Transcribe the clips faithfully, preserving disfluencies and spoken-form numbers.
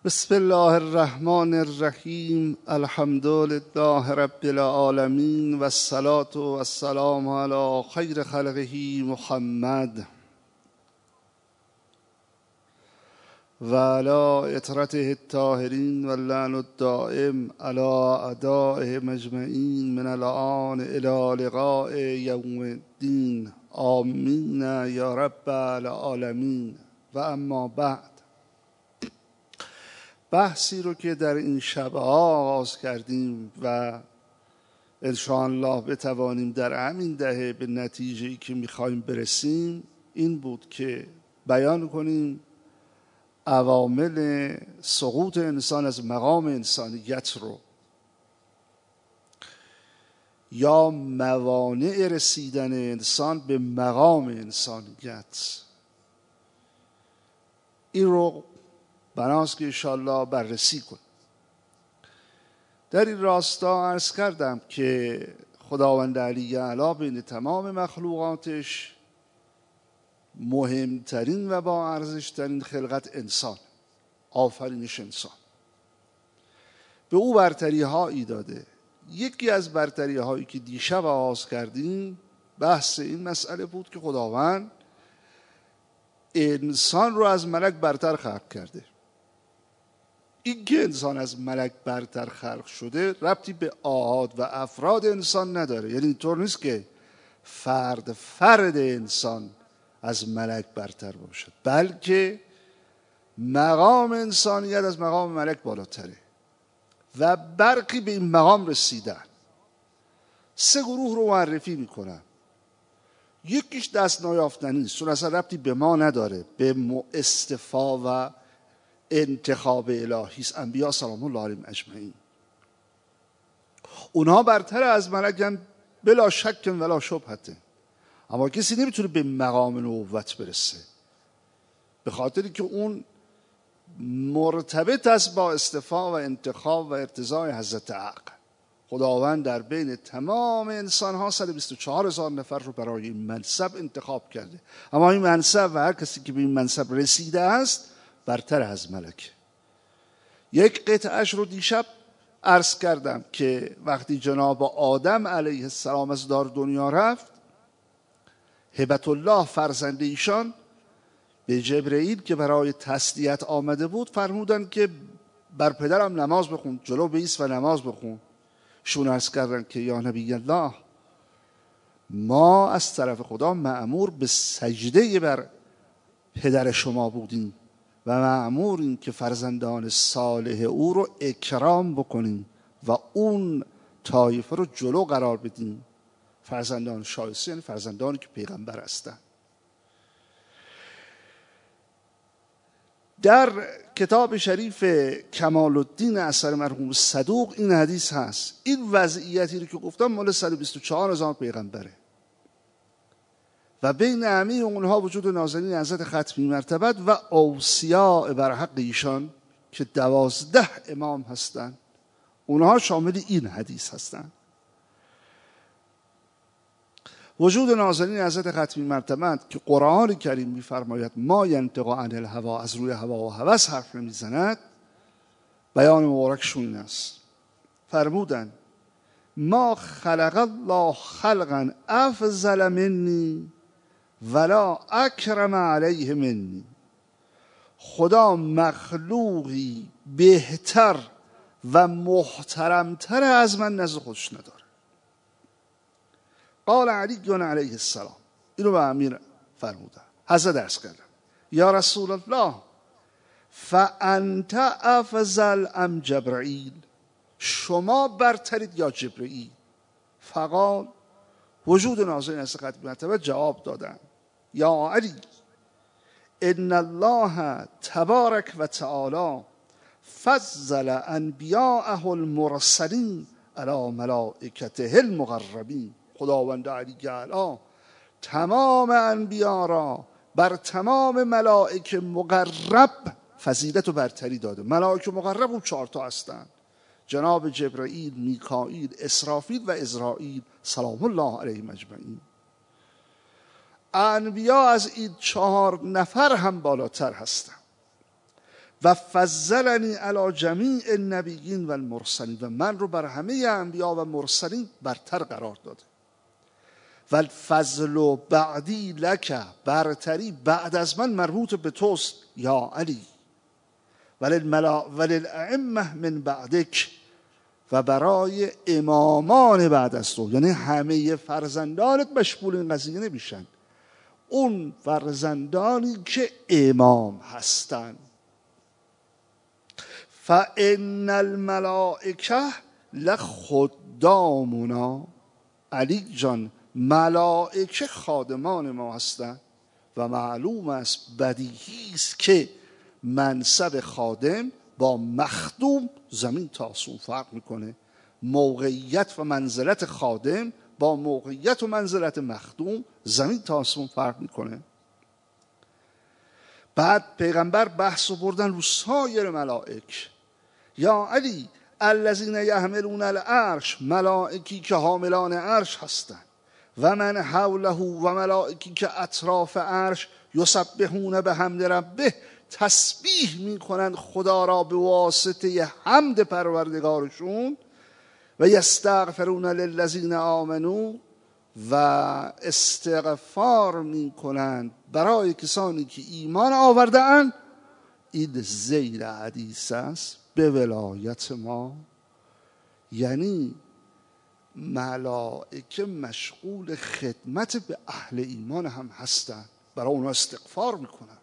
بسم الله الرحمن الرحیم. الحمد لله رب العالمین و الصلاة و السلام علی خیر خلقه محمد و علی اطرته الطاهرین و اللعن الدائم علی اعدائهم اجمعین من الآن الی لقاء یوم الدین. آمین یا رب العالمین. و اما بعد، بحثی رو که در این شبها آغاز کردیم و انشاءالله بتوانیم در همین دهه به نتیجه‌ای که می‌خوایم برسیم این بود که بیان کنیم عوامل سقوط انسان از مقام انسانیت رو یا موانع رسیدن انسان به مقام انسانیت، این رو بناست که انشاءالله بررسی کنیم. در این راستا عرض کردم که خداوند علی اعلی بین تمام مخلوقاتش مهمترین و با ارزشترین خلقت انسان، آفرینش انسان، به او برتری هایی داده. یکی از برتری هایی که دیشب آغاز کردیم بحث این مسئله بود که خداوند انسان رو از ملک برتر خلق کرده. این که انسان از ملک برتر خلق شده ربطی به آحاد و افراد انسان نداره. یعنی اینطور نیست که فرد فرد انسان از ملک برتر باشد، بلکه مقام انسانیت از مقام ملک بالاتره و برخی به این مقام رسیدن. سه گروه رو معرفی میکنم. یکیش دست نیافتنی است، چون اصلا ربطی به ما نداره، به اصطفا و انتخاب الهی است. انبیا سلام الله علیهم اجمعین اونها برتر از ملکن بلا شک ولا شبهه، اما کسی نمیتونه به مقام نبوت برسه، به خاطری که اون مرتبط است با اصطفا و انتخاب و ارتضای حضرت عقل. خداوند در بین تمام انسان ها صد و بیست و چهار هزار نفر رو برای این منصب انتخاب کرده، اما این منصب و هر کسی که به این منصب رسیده است برتر از ملک. یک قطعش رو دیشب عرض کردم که وقتی جناب آدم علیه السلام از دار دنیا رفت، هبت الله فرزند ایشان به جبرئیل که برای تسلیت آمده بود فرمودن که بر پدرم نماز بخون، جلو بایست و نماز بخون. شون عرض کردن که یا نبی الله، ما از طرف خدا مأمور به سجده بر پدر شما بودیم و مأمور این که فرزندان صالح او رو اکرام بکنیم و اون طایفه رو جلو قرار بدیم. فرزندان شایسته یعنی فرزندانی که پیغمبر هستند. در کتاب شریف کمال الدین اثر مرحوم صدوق این حدیث هست. این وضعیتی رو که گفتم مال صد و بیست و چهار هزار پیغمبره و بین همه اونها وجود نازنین حضرت ختمی مرتبت و اوصیاء برحق ایشان که دوازده امام هستند، اونها شامل این حدیث هستند. وجود نازنین حضرت ختمی مرتبت که قرآن کریم می‌فرماید ما ینطق عن الهوی، از روی هوا و هوس حرف نمیزند، بیان مبارکشون این است. فرمودن ما خلق الله خلقا افضل منی ولا اکرم علیه منی. خدا مخلوقی بهتر و محترمتر از من نزد خودش نداره. قال علی علیه السلام، اینو به امیر فرمودن. حضرت درس کردن یا رسول الله فانت افضل ام جبرئیل، شما برترید یا جبرئیل؟ فقال، وجود نازنین از ختمی مرتبت جواب دادن یا علی ان الله تبارک و تعالی فضل انبیاءه المرسلین علی ملائکته المقربین. خداوند علی اعلی تمام انبیا را بر تمام ملائکه مقرب فضیلت و برتری داده. ملائکه مقرب اون چهار تا هستند: جناب جبرئیل، میکائیل، اسرافیل و عزرائیل سلام الله علیهم اجمعین. انبیا از این چهار نفر هم بالاتر هستند. و فضلنی علی جمیع النبیین و المرسلین، و من رو بر همه انبیا و مرسلین برتر قرار داده. و الفضل بعدی لک، برتری بعد از من مربوط به توست یا علی. وللائمه من بعدک، و برای امامان بعد از تو، یعنی همه فرزندانت مشمول این قضیه نمیشن، اون فرزندانی که امام هستن. فان الملائکه لخدامنا، علی جان ملائکه خادمان ما هستند و معلوم است، بدیهی است که منصب خادم با مخدوم زمین تا آسمون فرق میکنه. موقعیت و منزلت خادم با موقعیت و منزلت مخدوم زمین تا آسمون فرق میکنه. بعد پیغمبر بحث رو بردن رو سایر ملائک. یا علی الذین یحملون العرش، ملائکی که حاملان عرش هستند، و من حوله، و ملائکی که اطراف عرش، یسبحون بحمد ربه، تسبیح میکنند خدا را به واسطه حمد پروردگارشون، و یستغفرون للذین آمنوا، و استغفار میکنند برای کسانی که ایمان آورده اند. این زیر حدیث است به ولایت ما، یعنی ملائکه مشغول خدمت به اهل ایمان هم هستند، برای اونا استغفار میکنن.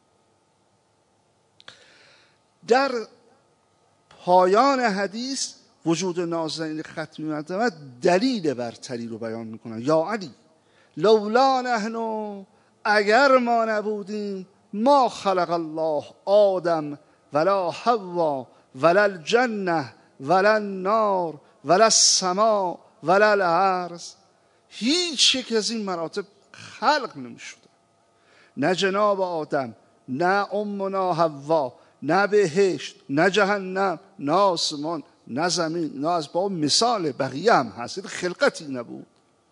در پایان حدیث وجود نازنین ختمی مرتبه دلیل برتری رو بیان میکنن. یا علی لولا نحن، اگر ما نبودیم، ما خلق الله آدم ولا حوا ولا الجنه ولا النار ولا السماء ولا الارض، هیچ یک از این مراتب خلق نمیشده. نه جناب آدم، نه امنا حوا، نه بهشت، نه جهنم، نه آسمان، نه زمین. نه از باب مثال بقیه هم هست، خلقتی نبود.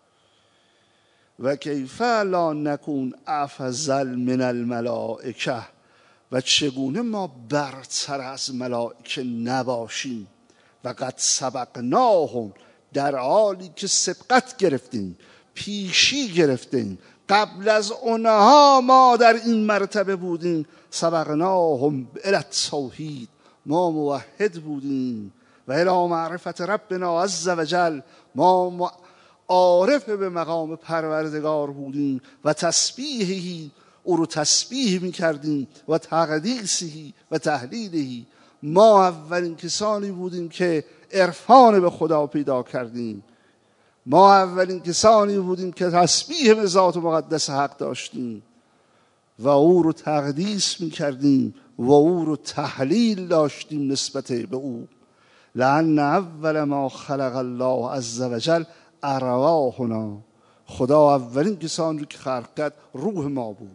و کیف لا نکون افضل من الملائکه، و چگونه ما برتر از ملائکه نباشیم. و قد سبقناهم، در حالی که سبقت گرفتیم، پیشی گرفتیم، قبل از اونها ما در این مرتبه بودیم. سبقناهم الی التوحید، ما موحد بودیم. و الی معرفت ربنا عز وجل، ما عارف به مقام پروردگار بودیم. و تسبیحی، او رو تسبیح میکردیم. و تقدیسهی و تهلیلهی، ما اولین کسانی بودیم که عرفان به خدا پیدا کردیم. ما اولین کسانی بودیم که تسبیح به ذات مقدس حق داشتیم و او رو تقدیس میکردیم و او رو تحلیل داشتیم نسبت به او. لأن اول ما خلق الله عز وجل ارواحنا، خدا اولین کسانی رو که خلق کرد روح ما بود.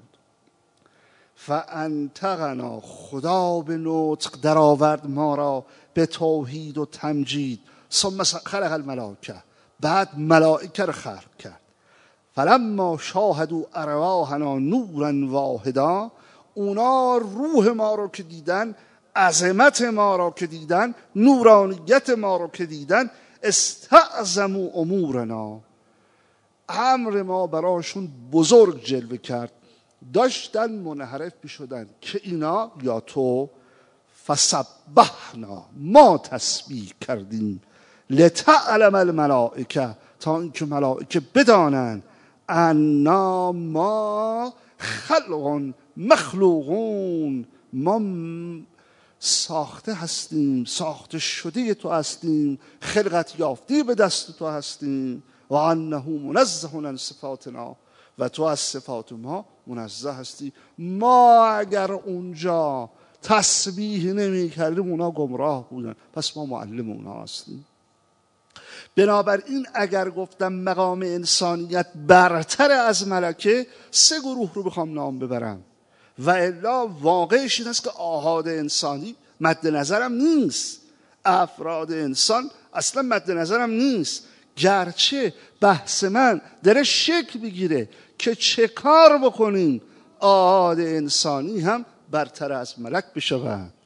فانطقنا، خدا به نطق در آورد ما را به توحید و تمجید. ثم خلق الملائکه، بعد ملائکه رو خلق کرد. فلما شاهدوا ارواحنا نورا واحدا، اونا روح ما رو که دیدن، عظمت ما رو که دیدن، نورانیت ما رو که دیدن، استعظموا امورنا، امر ما براشون بزرگ جلوه کرد. داشتن منحرف میشدن که اینا یا تو، فسبحنا، ما تسبیح کردیم، لتعلم الملائکه، تا اینکه ملائکه بدانند، انا ما خلق مخلوقون، ما ساخته هستیم، ساخته شده تو هستیم، خلقت یافته به دست تو هستیم. و انه منزه عن صفاتنا، و تو از صفات ما منزه هستی. ما اگر اونجا تسبیح نمی کردیم اونا گمراه بودن، پس ما معلم اونا هستیم. بنابراین اگر گفتم مقام انسانیت برتر از ملکه، سه گروه رو بخوام نام ببرم، و الا واقعش این است که آحاد انسانی مد نظرم نیست، افراد انسان اصلا مد نظرم نیست. گرچه بحث من داره شکل بگیره که چه کار بکنیم آحاد انسانی هم برتر از ملک بشوند.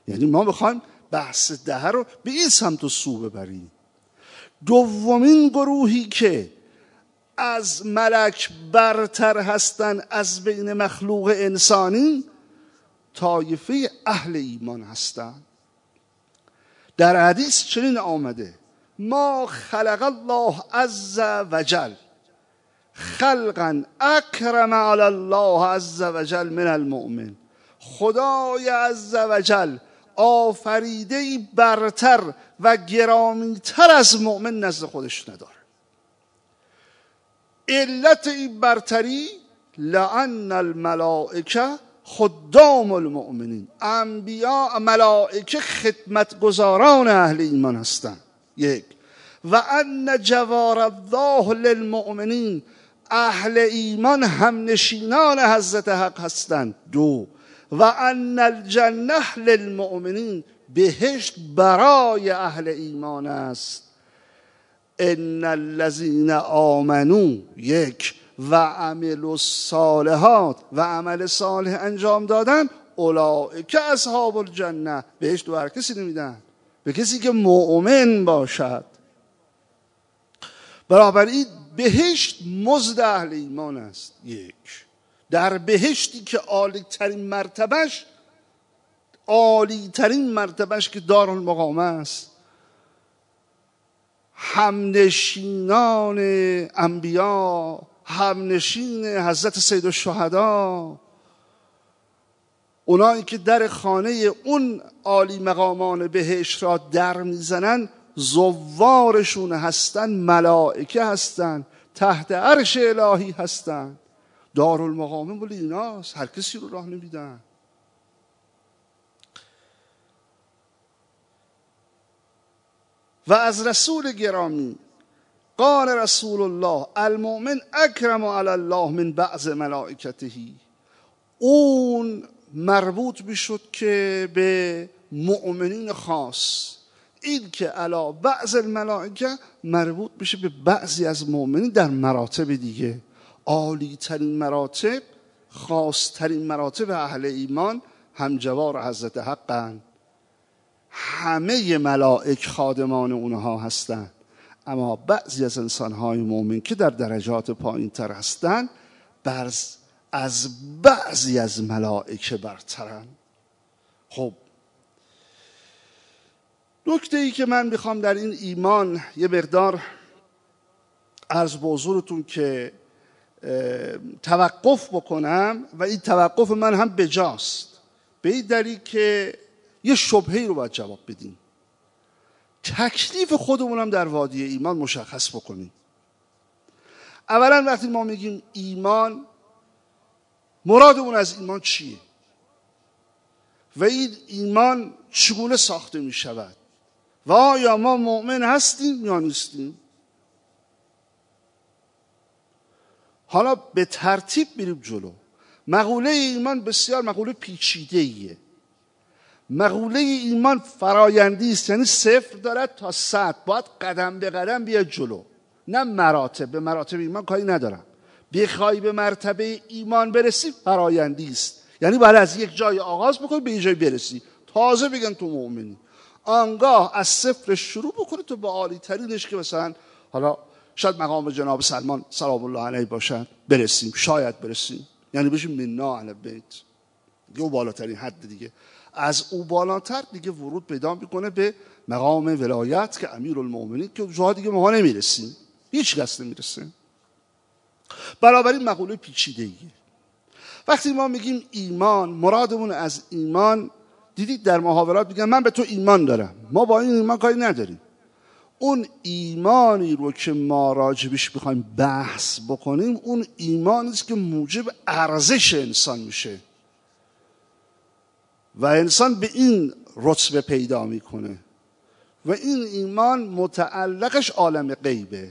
یعنی ما میخوایم بحث دهه رو به این سمت و سو ببریم. دومین گروهی که از ملک برتر هستند از بین مخلوق انسانی، طایفه اهل ایمان هستند. در حدیث چنین آمده: ما خلق الله عز وجل خلقا اکرم علی الله عز وجل من المؤمن. خدای عز وجل آفریده‌ای برتر و گرامی‌تر از مؤمن نزد خودش نداره. علت این برتری لأن الملائکه خدام المؤمنین، انبیا ملائکه خدمتگزاران اهل ایمان هستند. یک. و ان جوار الله للمؤمنین، اهل ایمان هم نشینان حضرت حق هستند. دو. و ان الجنه للمؤمنین، بهشت برای اهل ایمان است. ان الذین آمنوا، یک، و عملوا الصالحات، و عمل صالح انجام دادن، اولئک اصحاب الجنه، بهشت به هر کسی نمیدن، به کسی که مؤمن باشد. بنابراین بهشت مزد اهل ایمان است. یک. در بهشتی که عالی ترین مرتبهش عالی ترین مرتبهش که دارالمقامه است، همنشینان انبیا، همنشین حضرت سید الشهدا، اونایی که در خانه اون عالی مقامان بهشت را در میزنن، زوارشون هستن، ملائکه هستن، تحت عرش الهی هستن. دارالمقامه ولی ایناست، هر کسی رو راه نمیدن. و از رسول گرامی قال رسول الله المؤمن اکرم علی الله من بعض ملائکته، اون مربوط میشد که به مؤمنین خاص، این که علی بعض الملائکه مربوط میشه به بعضی از مؤمنین در مراتب دیگه. عالی ترین مراتب، خاص ترین مراتب اهل ایمان همجوار حضرت حقن، همه ملائک خادمان اونها هستند. اما بعضی از انسانهای مؤمن که در درجات پایین تر هستند، برز از بعضی از ملائکه برترن. خب نکته ای که من میخوام در این ایمان یه مقدار عرض به حضورتون که توقف بکنم، و این توقف من هم بجاست، به این دلیل که یه شبهه‌ای رو باید جواب بدیم. تکلیف خودمون هم در وادی ایمان مشخص بکنیم. اولا وقتی ما میگیم ایمان، مرادمون از ایمان چیه و این ایمان چگونه ساخته می شود و آیا ما مؤمن هستیم یا نیستیم؟ حالا به ترتیب میریم جلو. مقوله ایمان بسیار مقوله پیچیده‌ایه. مقوله ایمان فرایندی است، یعنی صفر دارد تا صد، باید قدم به قدم بیاد جلو، نه مراتب. به مراتب ایمان کاری ندارم. بخوای به مرتبه ایمان برسی فرایندی است، یعنی باید از یک جای آغاز بکنی به یک جای برسی، تازه بگن تو مؤمنی. آنگاه از صفر شروع بکنی تو به عالی ترینش که مثلا حالا شاید مقام جناب سلمان سلام الله علیه باشد برسیم، شاید برسیم، یعنی بشیم منا علی بیت، دیگه اون بالاترین حد دیگه. از او بالاتر دیگه ورود پیدا میکنه به مقام ولایت که امیرالمومنین، که جاها دیگه ما نمیرسیم، هیچ کس نمیرسه. بنابراین مقوله پیچیده‌ایه. وقتی ما میگیم ایمان، مرادمون از ایمان، دیدید در محاورات میگن من به تو ایمان دارم، ما با این ایمان کاری نداریم. اون ایمانی رو که ما راجبش بخوایم بحث بکنیم، اون ایمانی است که موجب ارزش انسان میشه و انسان به این رتبه پیدا میکنه و این ایمان متعلقش عالم غیبه،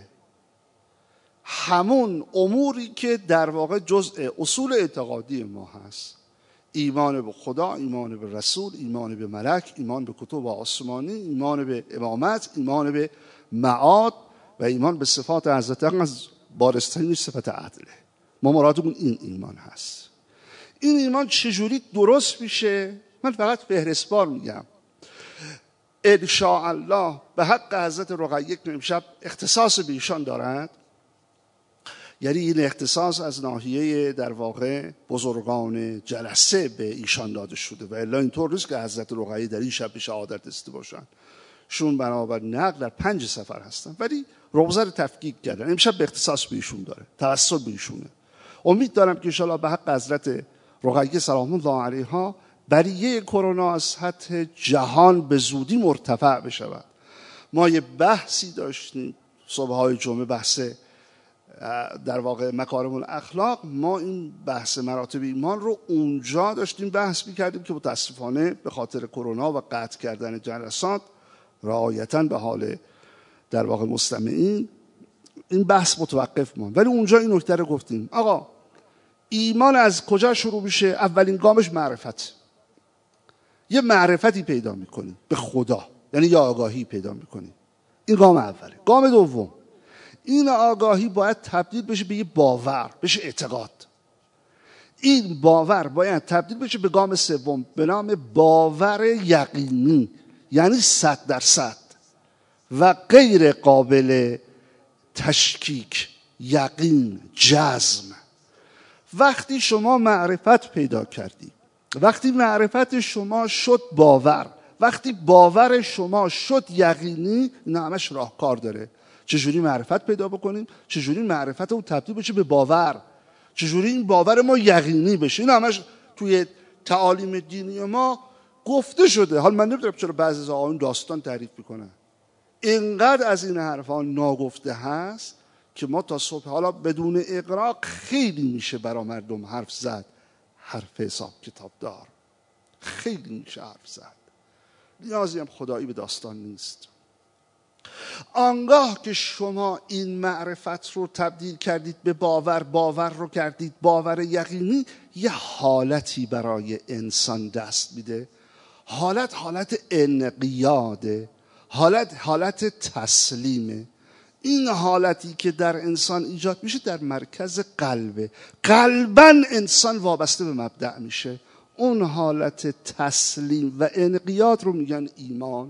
همون اموری که در واقع جزء اصول اعتقادی ما هست: ایمان به خدا، ایمان به رسول، ایمان به ملک، ایمان به کتب آسمانی، ایمان به امامت، ایمان به معاد و ایمان به صفات حضرت حق از بارسترین صفت عدله. ما مرادمون این ایمان هست. این ایمان چجوری درست میشه؟ من فقط فهرستوار میگم. ان شاء الله به حق حضرت رقیه که امشب اختصاص به ایشان دارند، یعنی این اختصاص از ناحیه در واقع بزرگان جلسه به ایشان داده شده و الا اینطور نیست که حضرت رقیه در این شب به شهادت رسیده باشند. شون بنابر نقل در پنج سفر هستن، ولی روزه رو تفکیک کردن. امشب به اختصاص به ایشون داره، توسل به ایشونه. امید دارم که ان شاء الله به حق حضرت رقیه سلام الله علیها بریه کرونا از سطح جهان به زودی مرتفع بشود. ما یه بحثی داشتیم صبح‌های جمعه، بحث در واقع مکارم الاخلاق. ما این بحث مراتب ایمان رو اونجا داشتیم بحث می‌کردیم که متاسفانه به خاطر کرونا و قطع کردن جلسات رعایتاً به حال در واقع مستمعین این بحث متوقف ماند. ولی اونجا این نکته رو گفتیم آقا ایمان از کجا شروع میشه؟ اولین گامش معرفت. یه معرفتی پیدا میکنی به خدا، یعنی یه آگاهی پیدا میکنی. این گام اوله. گام دوم، این آگاهی باید تبدیل بشه به یه باور، بشه اعتقاد. این باور باید تبدیل بشه به گام سوم به نام باور یقینی، یعنی صد درصد و غیر قابل تشکیک، یقین، جزم. وقتی شما معرفت پیدا کردی، وقتی معرفت شما شد باور، وقتی باور شما شد یقینی، این همش راهکار داره. چجوری معرفت پیدا بکنیم؟ چجوری معرفت رو تبدیل بشه به باور؟ چجوری این باور ما یقینی بشه؟ این همش توی تعالیم دینی ما گفته شده. حال من نمیدونم چرا بعضی از آقایون داستان تعریف میکنن. اینقدر از این حرفا ناگفته هست که ما تا صبح حالا بدون اقراق خیلی میشه برا مردم حرف زد، حرف حساب کتاب دار خیلی میشه حرف زد. نیازی هم خدایی به داستان نیست. آنگاه که شما این معرفت رو تبدیل کردید به باور، باور رو کردید باور یقینی، یه حالتی برای انسان دست میده. حالت حالت انقیاده، حالت حالت تسلیمه. این حالتی که در انسان ایجاد میشه در مرکز قلبه. قلباً انسان وابسته به مبدأ میشه. اون حالت تسلیم و انقیاد رو میگن ایمان.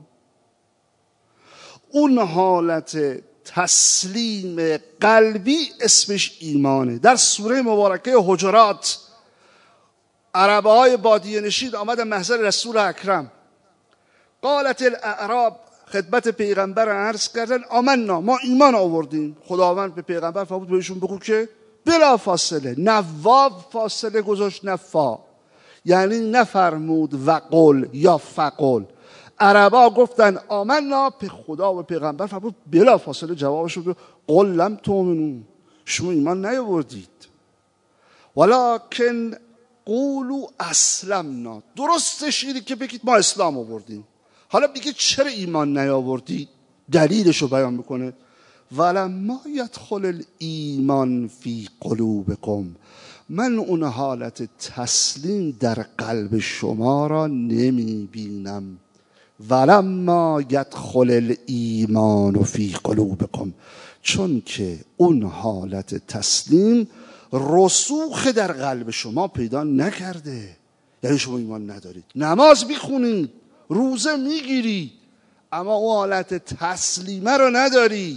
اون حالت تسلیم قلبی اسمش ایمانه. در سوره مبارکه حجرات عربه های بادیه نشین آمدن محضر رسول اکرم. قالت الاعراب، خدمت پیغمبر عرض کردن آمنا، ما ایمان آوردیم. خداوند به پیغمبر فرمود بهشون بگو که بلا فاصله، نواب فاصله گذاشت نفا، یعنی نفرمود وقل یا فقل. عربا گفتن آمنا، به خدا و پیغمبر فرمود بلا فاصله جوابش رو قل لم تؤمنوا، شما ایمان نیاوردید. ولکن قولوا اسلمنا، درستش اینه که بگید ما اسلام آوردیم. حالا میگه چرا ایمان نیاوردید؟ دلیلش رو بیان میکنه. ولما یدخل الایمان فی قلوبکم، من اون حالت تسلیم در قلب شما را نمیبینم. ولما یدخل الایمان فی قلوبکم، چون که اون حالت تسلیم رسوخ در قلب شما پیدا نکرده. یعنی شما ایمان ندارید، نماز میخونید، روزه میگیرید، اما اون حالت تسلیمه رو ندارید.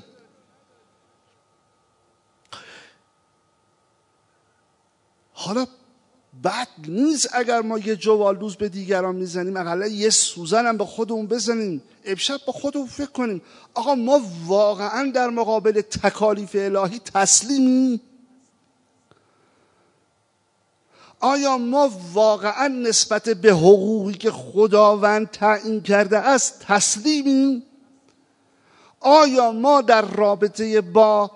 حالا بد نیست اگر ما یه جوالدوز به دیگران میزنیم، اقلا یه سوزن هم به خودمون بزنیم. امشب با خودمون فکر کنیم آقا ما واقعا در مقابل تکالیف الهی تسلیمیم؟ آیا ما واقعا نسبت به حقوقی که خداوند تعیین کرده است تسلیمیم؟ آیا ما در رابطه با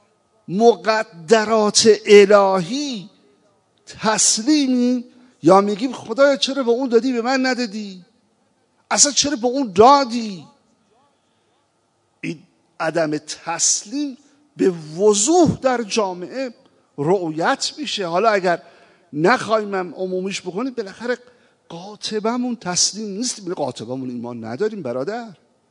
مقدرات الهی تسلیمیم؟ یا میگیم خدایا چرا به اون دادی به من ندادی؟ اصلا چرا به اون دادی؟ این عدم تسلیم به وضوح در جامعه رؤیت میشه. حالا اگر نخواهیم هم عمومیش بکنیم، بالاخره قاطبمون تسلیم نیستیم، قاطبمون ایمان نداریم برادر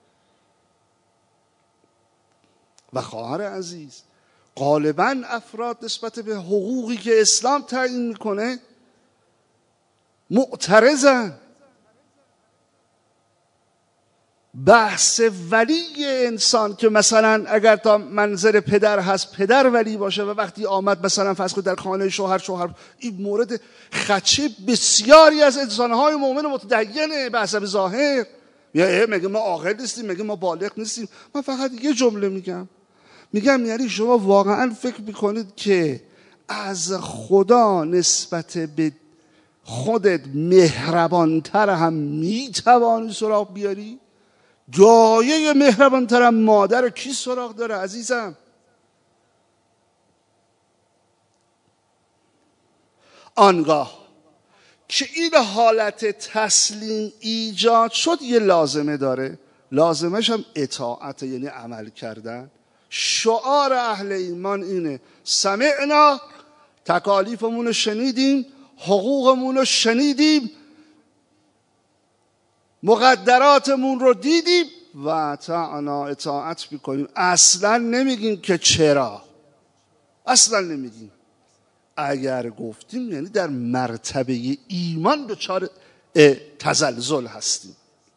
و خواهر عزیز. غالباً افراد نسبت به حقوقی که اسلام تعیین میکنه معترضن. بحث ولی انسان که مثلا اگر تا منظر پدر هست پدر ولی باشه و وقتی آمد مثلا فرض کنید در خانه شوهر شوهر، این مورد خدشه بسیاری از انسانهای مؤمن متدینه به حسب ظاهر. یا مگه ما عاقل نیستیم؟ مگه ما بالغ نیستیم؟ من فقط یه جمله میگم، میگم یعنی شما واقعا فکر میکنید که از خدا نسبت به خودت مهربانتر هم میتوانی سراغ بیاری؟ جایه مهربانترم مادر کی سراغ داره عزیزم؟ آنگاه که این حالت تسلیم ایجاد شد یه لازمه داره، لازمش هم اطاعت، یعنی عمل کردن. شعار اهل ایمان اینه سمعنا، تکالیفمون رو شنیدیم، حقوقمون رو شنیدیم، مقدراتمون رو دیدیم و اطعنا، اطاعت میکنیم. اصلا نمیگیم که چرا، اصلا نمیگیم. اگر گفتیم یعنی در مرتبه ایمان دچار تزلزل هستیم.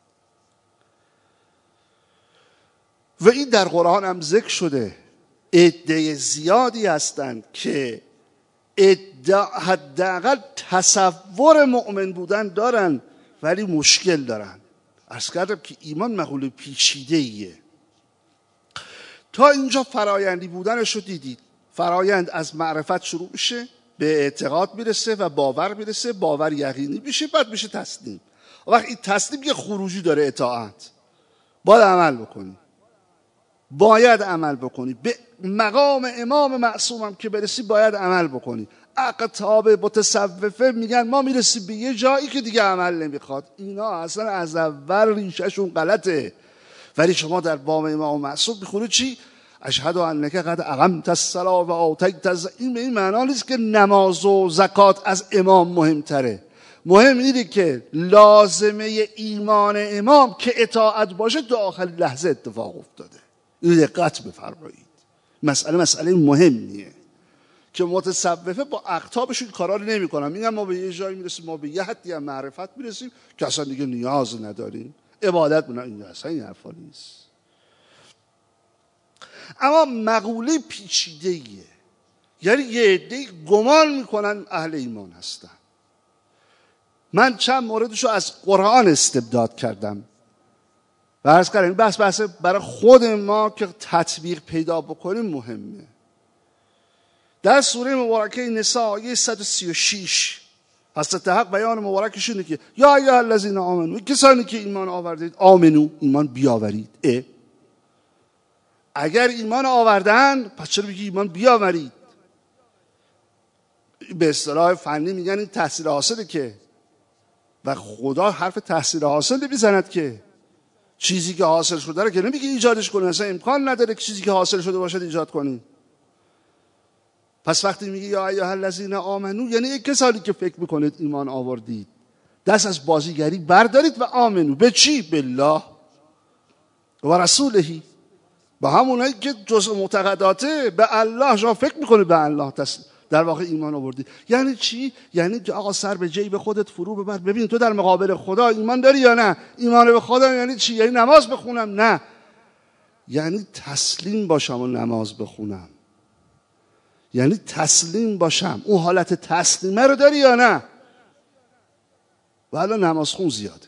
و این در قرآن هم ذکر شده. عده زیادی هستند که حداقل تصور مؤمن بودن دارن ولی مشکل دارن. عرض کردم که ایمان مقوله پیچیده ایه. تا اینجا فرایندی بودنش رو دیدید. فرایند از معرفت شروع میشه، به اعتقاد میرسه و باور میرسه، باور یقینی میشه، بعد میشه تسلیم. وقتی این تسلیم یه خروجی داره، اطاعت. باید عمل بکنی، باید عمل بکنی. به مقام امام معصوم هم که برسی باید عمل بکنی. اقطاب متصوفه میگن ما میرسیم به یه جایی که دیگه عمل نمیخواد. اینا اصلا از اول ریشهشون غلطه. ولی شما در باب امام معصوم میخونه چی؟ اشهد انک قد اقمت الصلاة و آتیت الزکاة. این به این معنا نیست که نماز و زکات از امام مهمتره. مهم اینه که لازمه ایمان امام که اطاعت باشه تا آخرین لحظه اتفاق افتاده. اینو دقت بفرمایید. مسئله مسئله مهمیه که متصوفه با اقطابشون کارا رو نمی‌کنن. میگن ما به یه جایی میرسیم، ما به یه حدی از معرفت میرسیم که اصلا دیگه نیاز نداریم، عبادت بنا. این اصلا این حرفا نیست. اما مقوله پیچیده‌ایه. یعنی یه عده گمان میکنن اهل ایمان هستن. من چند موردشو از قرآن استبداد کردم و عرض کردم بس بس برای خود ما که تطبیق پیدا بکنیم مهمه. در سوره مبارکه نساء آیه صد و سی و شش حضرت حق بیان مبارکش اینه که یا ایها الذین آمنو، کسانی که ایمان آوردید، آمنو، ایمان بیاورید. اه اگر ایمان آوردن پس چرا میگی ایمان بیاورید؟ به اصطلاح فنی میگن این تحصیل حاصله که، و خدا حرف تحصیل حاصل نمیزند که. چیزی که حاصل شده رو که نمیگه ایجادش کنی، اصلا امکان نداره که چیزی که حاصل شده باشد ایجاد کنی. پس وقتی میگه یا ایها الذین آمنو یعنی یک کسانی که فکر میکنید ایمان آوردید، دست از بازیگری بردارید و آمنو. به چی؟ بالله و رسوله. با همونایی که جزء معتقداته، به الله. شما فکر میکنید به الله در واقع ایمان آوردید. یعنی چی؟ یعنی که آقا سر به جیب خودت فرو ببر، ببین تو در مقابل خدا ایمان داری یا نه. ایمان به خدا یعنی چی؟ یعنی نماز بخونم؟ نه، یعنی تسلیم باشم و نماز بخونم. یعنی تسلیم باشم. اون حالت تسلیمه رو داری یا نه؟ و الان نماز خون زیاده.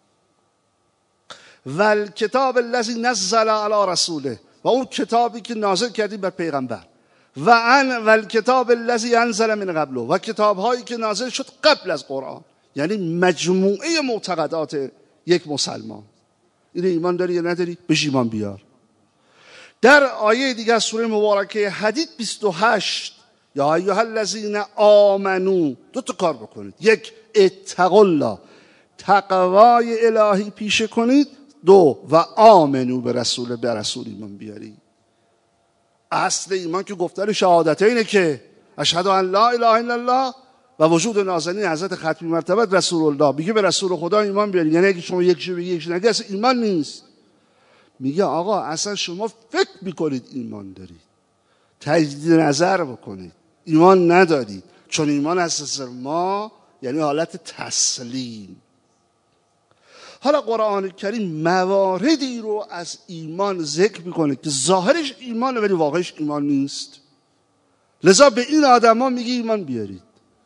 والکتاب الذی نزل علی رسوله، و اون کتابی که نازل کردیم بر پیغمبر. و ان والکتاب الذی انزل من قبل، و کتاب‌هایی که نازل شد قبل از قرآن. یعنی مجموعه معتقدات یک مسلمان. این ایمان داری یا نداری؟ بهش ایمان بیار. در آیه دیگه از سوره مبارکه حدید بیست و هشت یا ایها الذین آمنو، دو تا کار بکنید. یک، اتقوا الله، تقوای الهی پیشه کنید. دو، و آمنو به رسول، به رسول ایمان بیاری. اصل ایمان که گفتن شهادتینه که اشهد ان لا اله الا الله و وجود نازنین حضرت ختمی مرتبه رسول الله. میگه به رسول خدا ایمان بیاری. یعنی اگه شما یک شو بگی یک شو نگی اصلا ایمان نیست. میگه آقا اصلا شما فکر میکنید ایمان دارید، تجدید نظر بکنید، ایمان ندارید. چون ایمان اساس ما یعنی حالت تسلیم. حالا قرآن کریم مواردی رو از ایمان ذکر میکنه که ظاهرش ایمانه ولی واقعش ایمان نیست. لذا به این آدما میگه ایمان بیارید.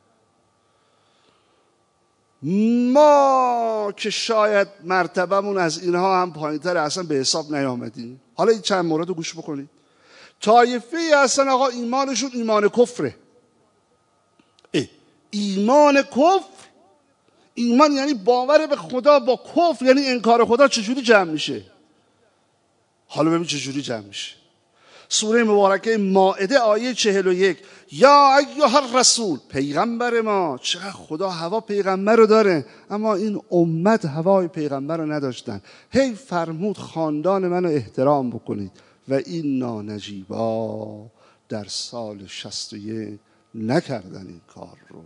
ما که شاید مرتبمون از اینها هم پایین‌تر اصلا به حساب نیامدیم. حالا این چند مورد رو گوش بکنید. طایفه هستن آقا ایمانشون ایمان کفره. ایمان کفر، ایمان یعنی باور به خدا با کفر یعنی انکار خدا چجوری جمع میشه؟ حالا ببین چجوری جمع میشه. سوره مبارکه مائده آیه چهل و یک، یا ایها الرسول، پیغمبر ما. چقدر خدا هوا پیغمبر رو داره، اما این امت هوای پیغمبر رو نداشتن. هی فرمود خاندان منو احترام بکنید و این نانجیبا در سال شصت و یک نکردن این کار رو.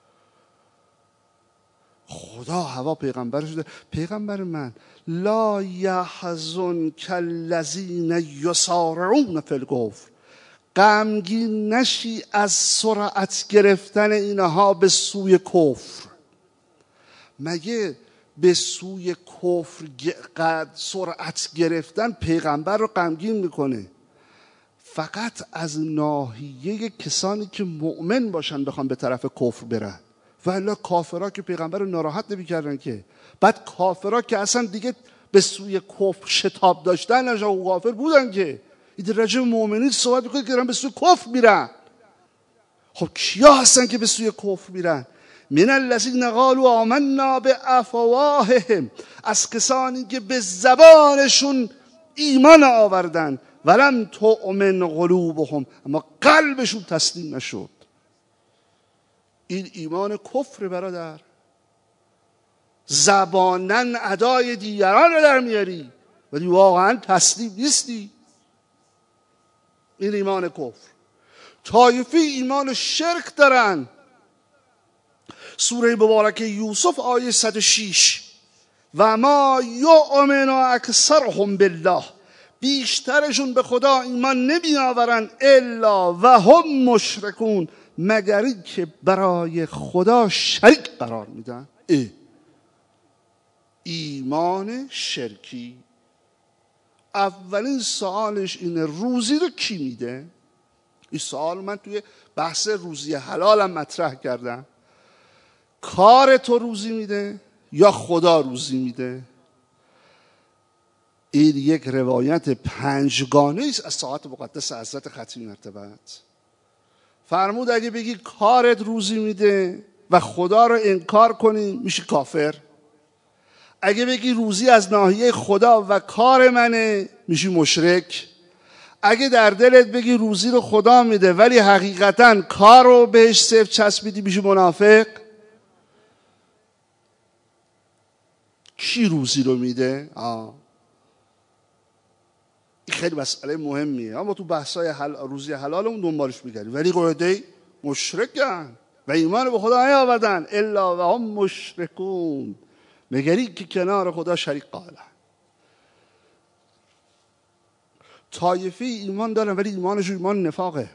خدا هوا پیغمبر شده. پیغمبر من لا یحزنک الذین یسارعون فی الکفر، غمگین نشی از سرعت گرفتن اینها به سوی کفر. مگه به سوی کفر قد سرعت گرفتن پیغمبر رو غمگین میکنه؟ فقط از ناحیه کسانی که مؤمن باشن بخوان به طرف کفر برن، ولی کافرها که پیغمبر رو ناراحت نمی‌کردن که. بعد کافرها که اصلا دیگه به سوی کفر شتاب داشتن نجا و کافر بودن که این رجب مؤمنین صحبت می‌کنه که به سوی کفر میرن. خب کیا هستن که به سوی کفر میرن؟ من الذین قالوا آمنا بافواههم، از کسانی که به زبانشون ایمان آوردن ولم تؤمن قلوبهم، اما قلبشون تسلیم نشد. این ایمان کفر برادر. زبانن ادای دیگران رو در میاری ولی واقعا تسلیم نیستی. این ایمان کفر. طایفه ایمان شرک دارن. سوره مبارکه یوسف آیه صد و شش، و ما یؤمن اکثرهم بالله، بیشترشون به خدا ایمان نمی آورن الا و هم مشرکون، مگر این که برای خدا شریک قرار میدن. ایمان شرکی اولین سوالش اینه روزی رو کی میده؟ این سوال من توی بحث روزی حلالم مطرح کردم. کار تو روزی میده یا خدا روزی میده؟ این یک روایت پنجگانه است از ساعت مقدس حضرت ختمی مرتبت. فرمود اگه بگی کارت روزی میده و خدا رو انکار کنی میشی کافر. اگه بگی روزی از ناحیه خدا و کار منه میشی مشرک. اگه در دلت بگی روزی رو خدا میده ولی حقیقتا کار رو بهش صرف چسبیدی میشی منافق. کی روزی رو میده؟ آه. این خیلی مسئله مهمیه، اما تو بحثای حل... روزی حلال اون دنبالش میگردی. ولی قاعده مشرکن و ایمان به خدا نیاوردن الا و هم مشرکون، مگری که کنار خدا شریک قائلن. طایفه ایمان دارن ولی ایمانشون ایمان نفاقه.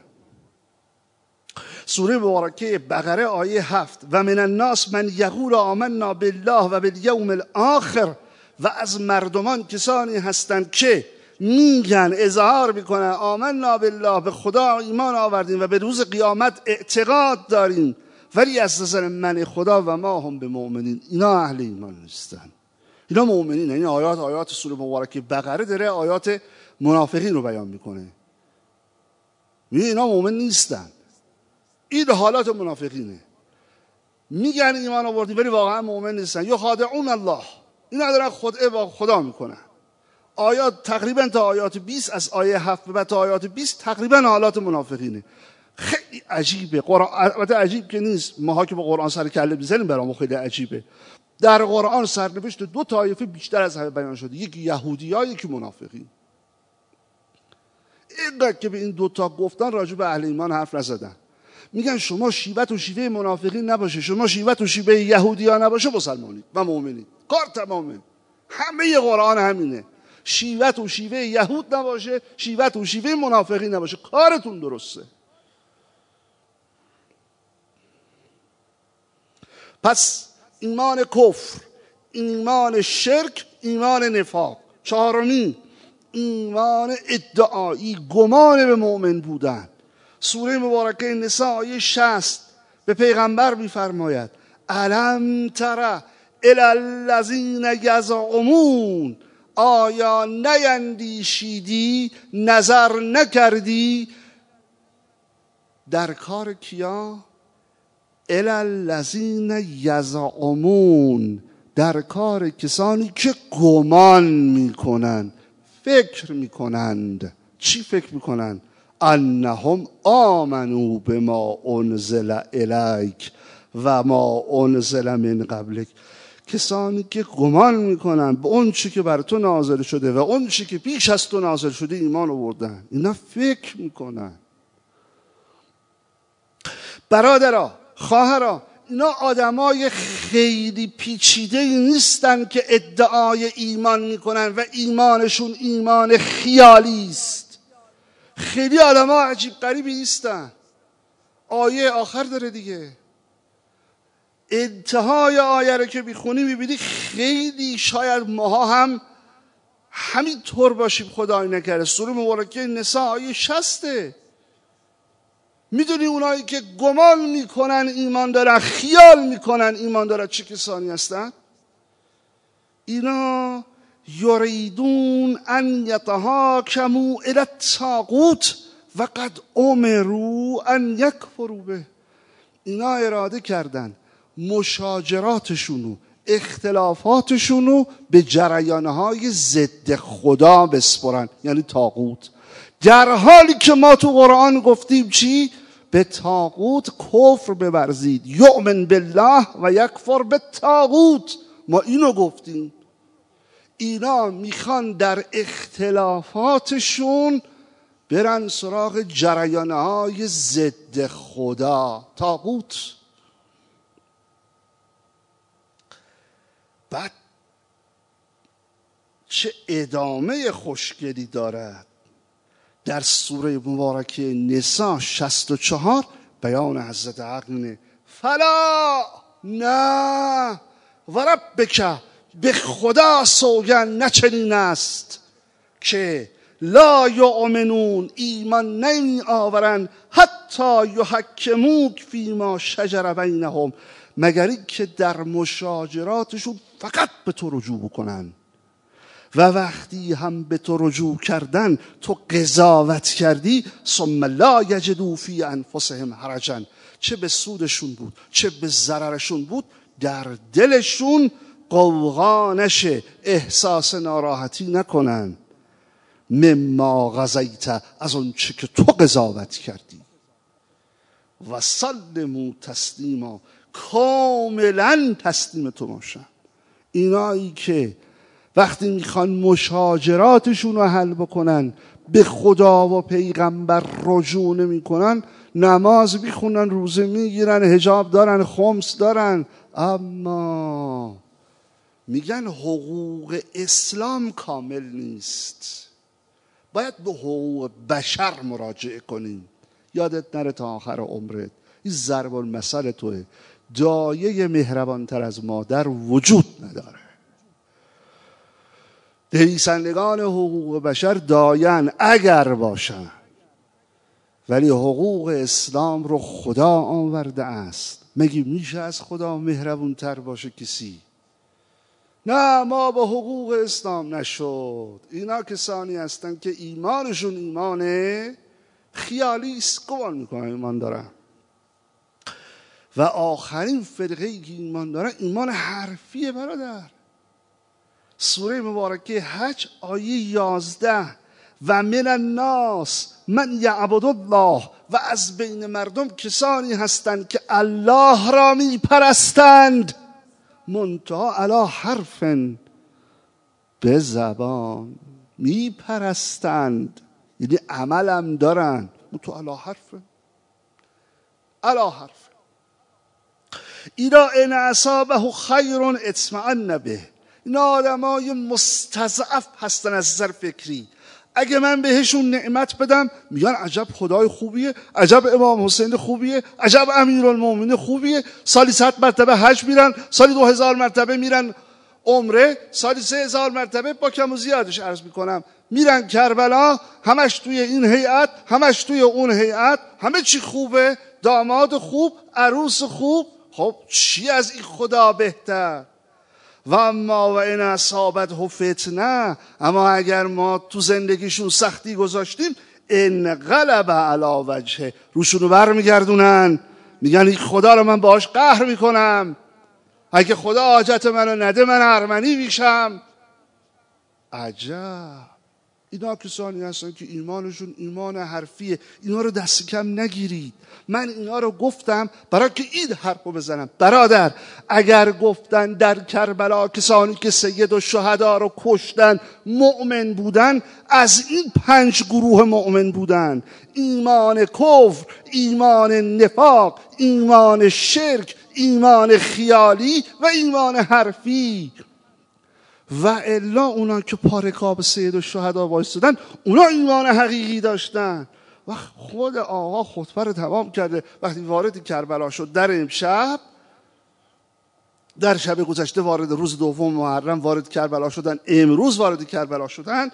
سوره مبارکه بقره آیه هفت، و من الناس من یقول آمنا بالله و بالیوم الاخر، و از مردمان کسانی هستند که میگن اظهار میکنن آمنا بالله، به خدا ایمان آوردیم و به روز قیامت اعتقاد داریم، ولی از نظر من خدا و ما هم به مؤمنین، اینا اهل ایمان نیستن. اینا مؤمنین. این آیات آیات سوره مبارکه بقره داره آیات منافقین رو بیان میکنه. میگه اینا مؤمن نیستن. این حالات منافقینه. میگن ایمان آوردیم ولی واقعا مؤمن نیستن. یا خادعون الله، اینا دارن خدعه با خدا میکنن. آیات تقریبا تا آیات بیست، از آیه هفت به تا آیات بیست تقریبا حالات منافقینه. خیلی عجیبه. قرآن البته عجیب که نیست، ماها که با قرآن سر کله میزنیم برامون خیلی عجیبه. در قرآن سرنوشت دو طایفه بیشتر از همه بیان شده، یکی یهودی‌ها یکی منافقین. اینقدر که به این دوتا گفتن راجع به اهل ایمان حرف نزدن. میگن شما شیوت و شیوه منافقین نباشه، شما شیوت و شیوه یهودی‌ها نباشه مسلمانید و مؤمنید. کار تمامه. همه قرآن همینه. شیوت و شیوه یهود نباشه، شیوت و شیوه منافقین نباشه، کارتون درسته. پس ایمان کفر، ایمان شرک، ایمان نفاق. چهارمی ایمان ادعایی، گمان به مؤمن بودن. سوره مبارکه نساء آیه شصت به پیغمبر می‌فرماید الم تر الی الذین یزعمون، آیا نیندیشیدی، نظر نکردی در کار کیا؟ الی الذین یزعمون، در کار کسانی که گمان میکنند، فکر میکنند. چی فکر میکنند؟ انهم آمنوا بما انزل الیک و ما انزل من قبلک. کسانی که گمان میکنن به اون چی که بر تو نازل شده و اون چی که پیش از تو نازل شده ایمان آوردن. اینا فکر میکنن. برادرها، خواهرها، اینا آدمای خیلی پیچیده نیستن که ادعای ایمان میکنن و ایمانشون ایمان خیالی است. خیلی آدما عجیب غریبی نیستن. آیه آخر داره دیگه. انتهای آیه رو که میخونی میبینی خیلی شاید ماها هم همین طور باشیم، خدای نکرده. سوره مبارکه نساء آیه شصته. میدونی اونایی که گمان میکنن ایمان دارن، خیال میکنن ایمان دارن، چه کسانی هستن؟ اینا یریدون ان یتحاکموا الی الطاغوت و قد امروا ان یکفروا به. اینا اراده کردن مشاجراتشونو، اختلافاتشونو به جریانهای ضد خدا بسپرن، یعنی طاغوت. در حالی که ما تو قرآن گفتیم چی؟ به طاغوت کفر بورزید، یؤمن بالله و یکفر بالطاغوت. ما اینو گفتیم. اینا میخوان در اختلافاتشون برن سراغ جریانهای ضد خدا، طاغوت. بعد چه ادامه خوشگلی دارد در سوره مبارکه نساء شصت و چهار. بیان حضرت حق فلا نه و ربک، به خدا سوگند نه چنین است که لا یؤمنون، ایمان نمی آورند، حتی یحکموک فیما شجر بینهم، مگر این که در مشاجراتشون فقط به تو رجوع بکنن و وقتی هم به تو رجوع کردن تو قضاوت کردی، ثم لا یجدوا فی انفسهم حرجا، چه به سودشون بود چه به ضررشون بود، در دلشون قوقا نشه، احساس ناراحتی نکنن. مما قضیت، از اون چه که تو قضاوت کردی. و سلموا تسلیما، کاملا تسلیم تو باشن. اینایی که وقتی میخوان مشاجراتشون رو حل بکنن به خدا و پیغمبر رجوع نمیکنن، نماز میخونن، روزه میگیرن، حجاب دارن، خمس دارن، اما میگن حقوق اسلام کامل نیست، باید به حقوق بشر مراجعه کنیم. یادت نره تا آخر عمرت این ضرب المثل توه. دایه مهربانتر از مادر وجود نداره. نویسندگان حقوق بشر داین اگر باشن، ولی حقوق اسلام رو خدا آورده است. مگه میشه از خدا مهربانتر باشه کسی؟ نه، ما به حقوق اسلام نشد. اینا کسانی هستن که ایمانشون ایمان خیالی است، گمان میکنن ایمان دارن. و آخرین فرقه‌ای که ایمان دارن ایمان حرفیه برادر. سوره مبارکه حج آیه یازده و من الناس من یعبد الله، و از بین مردم کسانی هستند که الله را می پرستند، منتها علی حرف، به زبان می پرستند، یعنی عملم دارن، منتها علی حرف، علی حرف. اینا ان اصابه خیر اطمئن به. اینا آدمای مستضعف هستن از نظر فکری. اگه من بهشون نعمت بدم میگن عجب خدای خوبیه، عجب امام حسین خوبیه، عجب امیرالمومنین خوبیه، سالی صد مرتبه حج میرن، سالی دو هزار مرتبه میرن عمره سالی سه هزار مرتبه با کم و زیادش عرض میکنم میرن کربلا، همش توی این هیئت، همش توی اون هیئت، همه چی خوبه، داماد خوب، عروس خوب. خب چی از این خدا بهتر؟ و اما و این اصابته فتنه، اما اگر ما تو زندگیشون سختی گذاشتیم، انقلب علی وجهه، روشونو بر میگردونن، میگن این خدا رو من باهاش قهر میکنم، اگه خدا حاجت منو نده من ارمنی میشم. عجب، اینا کسانی هستن که ایمانشون ایمان حرفیه. اینا رو دست کم نگیرید. من اینا رو گفتم برای که این حرفو بزنم. برادر، اگر گفتن در کربلا کسانی که سید و شهدا رو کشتن مؤمن بودن، از این پنج گروه مؤمن بودن: ایمان کفر، ایمان نفاق، ایمان شرک، ایمان خیالی و ایمان حرفی. و الا اونا که پارکاب سید و شهدا وایستادن، اونا ایمان حقیقی داشتن. و خود آقا خطبه رو تمام کرده، وقتی وارد کربلا شد در امشب، در شب گذشته وارد روز دوم محرم وارد کربلا شدن، امروز وارد کربلا شدن،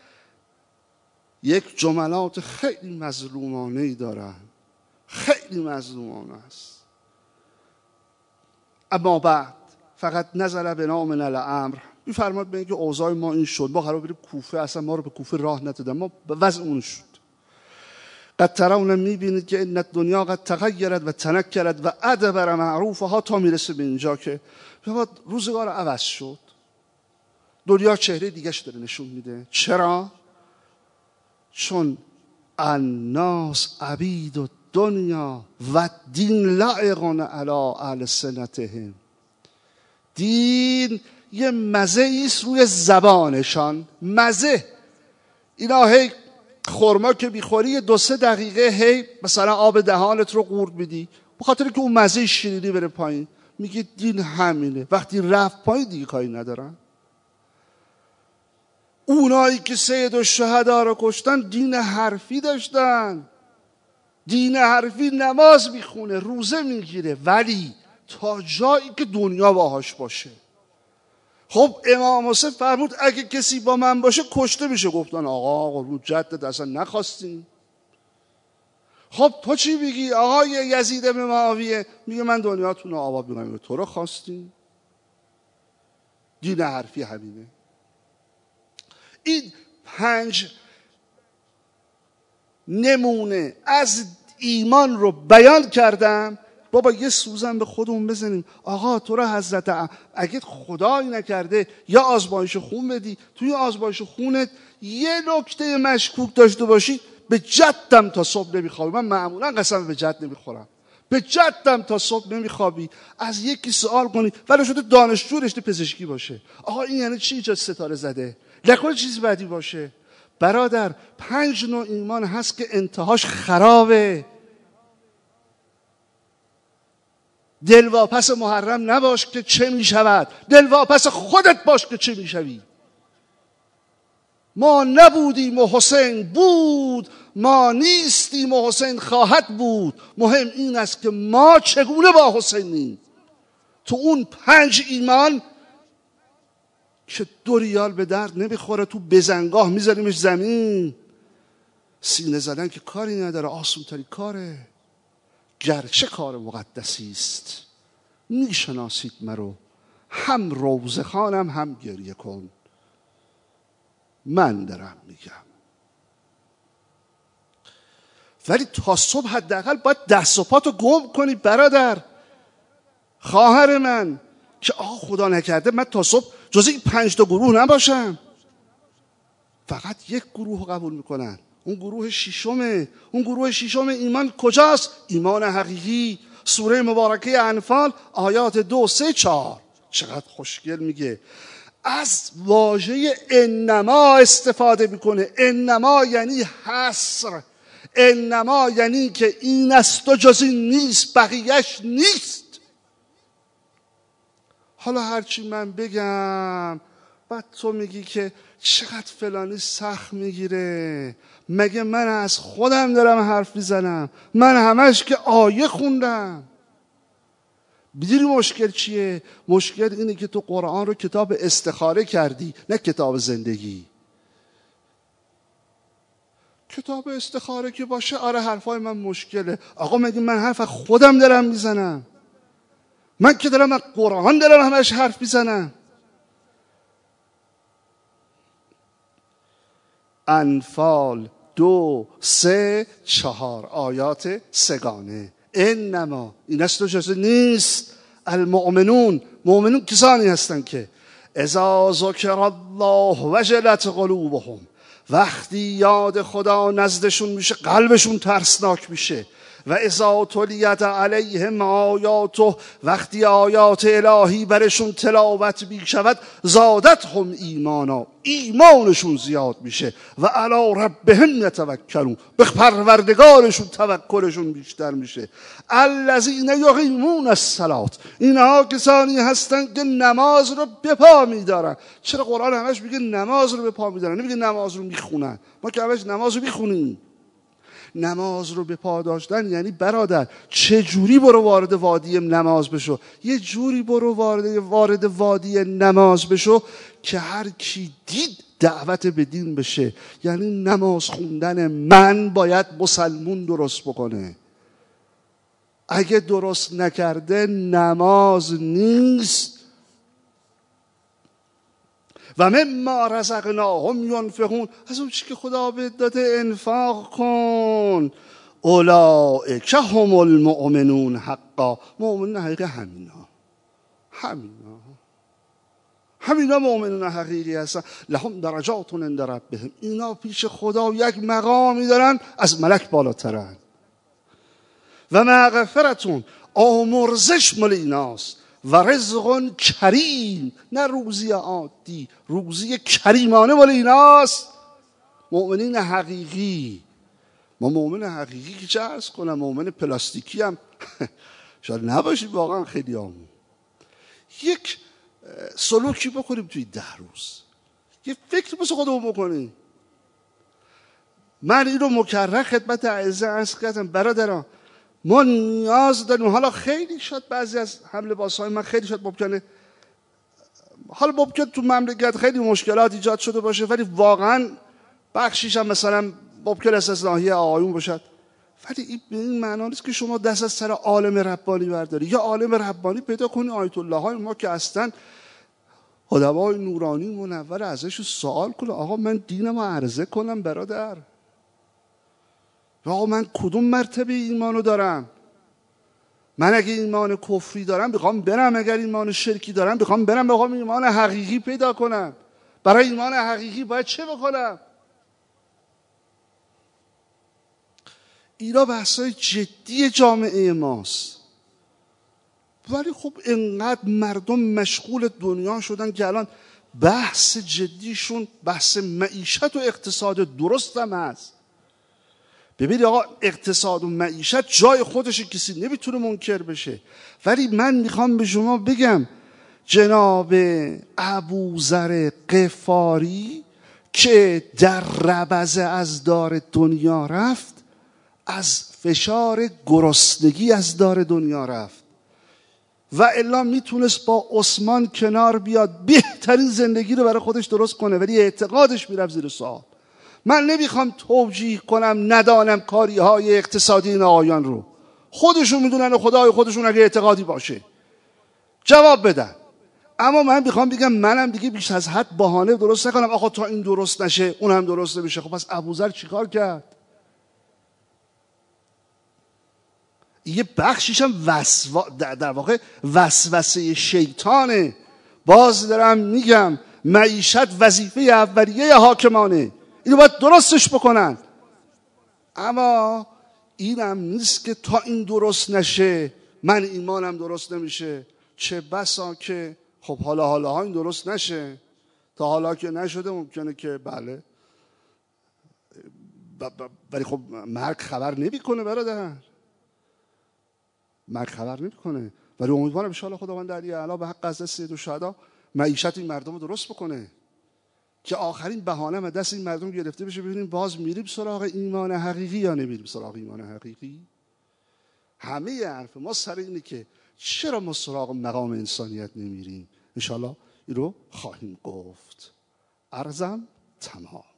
یک جملات خیلی مظلومانه‌ای دارن، خیلی مظلومانه است. اما بعد فقط نزل بنا من الامر، میفرماد به اینکه اوضاع ما این شد، ما قرار بریم کوفه، اصلا ما رو به کوفه راه ندادن، ما به وضع اون شد. قد ترون، میبینید که ان دنیا قد تغیرت و تنکرت و ادبر معروفها، تا میرسه به اینجا که روزگار عوض شد، دنیا چهره دیگه‌ش داره نشون میده. چرا؟ چون الناس عبید و دنیا و دین لائقون علی السنتهم، دین یه مزه ایست روی زبانشان. مزه، اینا هی خورما که بیخوری دو سه دقیقه هی مثلا آب دهانت رو قورت میدی، بخاطر که اون مزه شیرینی بره پایین. میگه دین همینه، وقتی رفت پایین دیگه کاری ندارن. اونایی که سید و شهدا رو کشتن دین حرفی داشتن، دین حرفی، نماز میخونه، روزه میگیره، ولی تا جایی که دنیا باهاش باشه. خب امام حسین فرمود اگه کسی با من باشه کشته میشه. گفتن آقا قربون جدت اصلا نخواستیم. خب تو چی بگی؟ آقای یزید بن معاویه میگه من دنیاتون رو آباد میکنم. تو رو خواستیم؟ دین حرفی همینه. این پنج نمونه از ایمان رو بیان کردم. بابا یه سوزن به خودمون بزنیم. آقا تو را حضرت ا... اگه خدایی نکرده یا آزمایش خون بدی، توی آزمایش خونت یه نکته مشکوک داشته باشی، به جدم تا صبح نمیخوابی. من معمولا قسم به جد نمیخورم، به جدم تا صبح نمیخوابی. از یکی سوال کنی، ولی شده دانشجو رشته پزشکی باشه، آقا این یعنی چی ایجاد ستاره زده؟ نکنه چیزی بدی باشه. برادر، پنج نوع ایمان هست که انتهاش خرابه. دلواپس محرم نباش که چه می شود، دلواپس خودت باش که چه می شوی. ما نبودیم و حسین بود، ما نیستیم و حسین خواهد بود. مهم این است که ما چگونه با حسینیم. تو اون پنج ایمان که دو ریال به درد نمیخوره، تو بزنگاه میذاریمش زمین. سینه زدن که کاری نداره، آسون تری کاره. گرچه کار مقدسی است، میشناسید مرو، هم روزه خانم هم گریه کن. من دارم میگم، ولی تا صبح حداقل باید دست و پاتو گم کنی برادر، خواهر من، که آقا خدا نکرده من تا صبح جز این پنج تا گروه نباشم. فقط یک گروه قبول میکنن، اون گروه شیشمه. اون گروه شیشم ایمان کجاست؟ ایمان حقیقی. سوره مبارکه انفال آیات دو سه چهار چقدر خوشگل میگه. از واژه انما استفاده میکنه. انما یعنی حصر، انما یعنی که این است و جز این نیست، بقیهش نیست. حالا هرچی من بگم بعد تو میگی که چقدر فلانی سخت میگیره. مگه من از خودم دارم حرف میزنم؟ من همش که آیه خوندم. میدونی مشکل چیه؟ مشکل اینه که تو قرآن رو کتاب استخاره کردی، نه کتاب زندگی. کتاب استخاره که باشه آره حرفای من مشکله. آقا مگه من حرف خودم دارم میزنم؟ من که دارم از قرآن دارم همش حرف میزنم. انفال دو سه چهار آیات سگانه. انما این است و جز نیست المؤمنون. مؤمنون کسانی هستن که اذا ذکر الله وجلت قلوبهم، وقتی یاد خدا نزدشون میشه قلبشون ترسناک میشه. و اذا تلیت علیهم آیاته، وقتی آیات الهی برشون تلاوت میشود زادتهم ایمانا، ایمانشون زیاد میشه. و علی ربهم یتوکلون، به پروردگارشون توکلشون بیشتر میشه. الذین یقیمون الصلاة، اینها کسانی هستن که نماز رو به پا میدارن. چرا قرآن همش میگه نماز رو به پا میدارن، نمیگه نماز رو میخونن؟ ما که همش نماز رو میخونیم. نماز رو به پا داشتن یعنی برادر چه جوری برو وارد وادی نماز بشو، یه جوری برو وارد وارد وادی نماز بشو که هر کی دید دعوت به دین بشه. یعنی نماز خوندن من باید مسلمون درست بکنه. اگه درست نکرده نماز نیست. و مما رزقناهم ینفقون، از اون چی که خدا بهت داده انفاق کن. اولئک هم المؤمنون حقا، مؤمنون حقیقی همینا همینا همینا مؤمنون حقیقی هستن. لهم درجات عند ربهم، اینا پیش خدا یک مقامی دارن از ملک بالاترن. و مغفرتون، آمرزش مال ایناست. و رزق کریم، نه روزی عادی، روزی کریمانه مال ایناست. مؤمنین حقیقی. ما مؤمن حقیقی که چه عرض کنم، مؤمن پلاستیکی هم شاید نباشید واقعا خیلی همون. یک سلوکی بکنیم توی ده روز، یه فکر بس خودمون بکنیم. من این رو مکرر خدمت اعزه عرض کردم برادران، ما نیاز داریم. حالا خیلی شاید بعضی از هم لباسهای من خیلی شاید ممکنه، حالا ممکن تو مملکت خیلی مشکلات ایجاد شده باشه، ولی واقعا بخشیش هم مثلا ممکن استثنایی آقایون باشد. ولی این به این معنا نیست که شما دست از سر عالم ربانی برداری. یا عالم ربانی پیدا کنی، آیت الله های ما که هستن علمای نورانی منور، ازش سوال کنه آقا من دینم رو عرضه کنم برادر، آقا من کدوم مرتبه ایمانو دارم؟ من اگه ایمان کفری دارم بخوام برم، اگر ایمان شرکی دارم بخوام برم بخوام ایمان حقیقی پیدا کنم. برای ایمان حقیقی باید چه بکنم؟ اینا بحثای جدی جامعه ماست. ولی خب انقدر مردم مشغول دنیا شدن که الان بحث جدیشون بحث معیشت و اقتصاد درست هم هست. ببینید آقا اقتصاد و معیشت جای خودش کسی نمیتونه منکر بشه. ولی من میخوام به شما بگم جناب ابوذر غفاری که در ربضه از دار دنیا رفت، از فشار گرسنگی از دار دنیا رفت و الا میتونست با عثمان کنار بیاد بهترین زندگی رو برای خودش درست کنه، ولی اعتقادش میرفت زیر سوال. من نمیخوام توجیه کنم ندانم کاری های اقتصادی این آقایان رو، خودشون میدونن و خدای خودشون اگه اعتقادی باشه جواب بدن. اما من میخوام بگم منم دیگه بیش از حد بهانه درست نکنم آقا تا این درست نشه اون هم درست نمیشه. خب پس ابوذر چیکار کرد؟ یه بخشیش هم وسوا... در واقع وسوسه شیطانه. باز دارم میگم معیشت وظیفه اولیه حاکمانه، اینو باید درستش بکنن. اما اینم نیست که تا این درست نشه من ایمانم درست نمیشه. چه بسا که خب حالا حالا ها این درست نشه، تا حالا که نشده ممکنه که بله ولی خب مرگ خبر نمیکنه برادر، مرگ خبر نمیکنه. ولی امیدوارم ان شاءالله خداوند علی اعلی به حق از سید الشهدا معیشت این مردم رو درست بکنه که آخرین بهانه ما دست این مردم گرفته بشه. ببینیم باز میریم سراغ ایمان حقیقی یا نمیریم سراغ ایمان حقیقی. همه حرف ما سر اینه که چرا ما سراغ مقام انسانیت نمیریم؟ انشالله این رو خواهیم گفت. عرضم تمام.